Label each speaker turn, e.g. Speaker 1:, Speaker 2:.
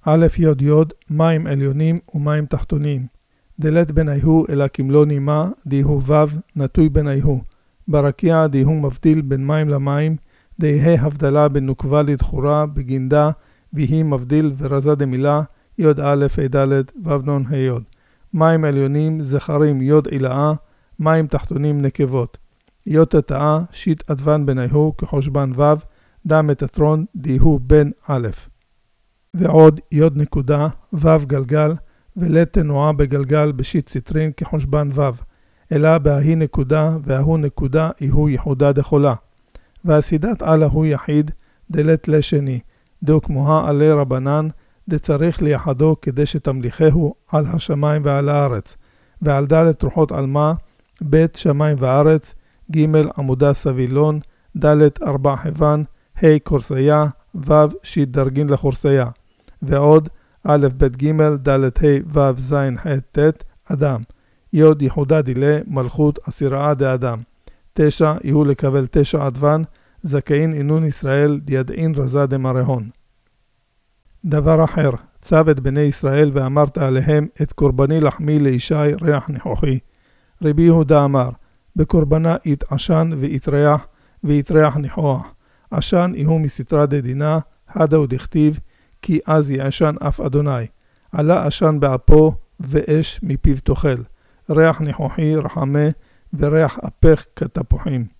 Speaker 1: א' יוד יוד, מים עליונים ומים תחתונים. דלת בניהו אלא כמלוא נימה, דיהו וו, נטוי בניהו. ברקיע דיהו מבדיל בין מים למים, דיהי הבדלה בין נוקבה לדחורה, בגינדה, ויהי מבדיל ורזה דמילה, יוד א' ד' וו נון היוד. מים עליונים זכרים יוד עילאה, מים תחתונים נקבות. יוד תתאה, שיט עדוון בניהו כחושבן וו, דם מטטרון דיהו בן א'. ועוד יוד נקודה, וו גלגל, ולת תנועה בגלגל בשיט ציטרין כחושבן וו. אלא בהי נקודה, והוא נקודה, יהו יחודה דחולה. והסידת על הוא יחיד, דלת לשני, דו כמוה עלי רבנן, דצריך ליחדו כדי שתמליכהו על השמיים ועל הארץ. ועל ד' רוחות על מה, ב' שמיים וארץ, ג' עמודה סבילון, ד' ארבע חבן, ה' קורסיה, ו' שיט דרגין לחורסיה. ועוד א' ב' ג' ד' ה' ו' ז' ח' ט' אדם. יוד יחודה דילה מלכות עשיראה דאדם. 9 יהיו לקבל 9 עדוון, זכאין אינון ישראל דידעין רזה דמרהון. דבר אחר, צב את בני ישראל ואמרת עליהם את קורבני לחמי לישי ריח ניחוחי. רבי יהודה אמר, בקורבנה יתעשן ויתריח ניחוח. עשן יהוא מסתרא דדינה, הדה ודכתיב, כי אז יעשן אף אדוני. עלה עשן באפו ואש מפיו תאכל. ריח ניחוחי רחמה וריח אפך כתפוחים.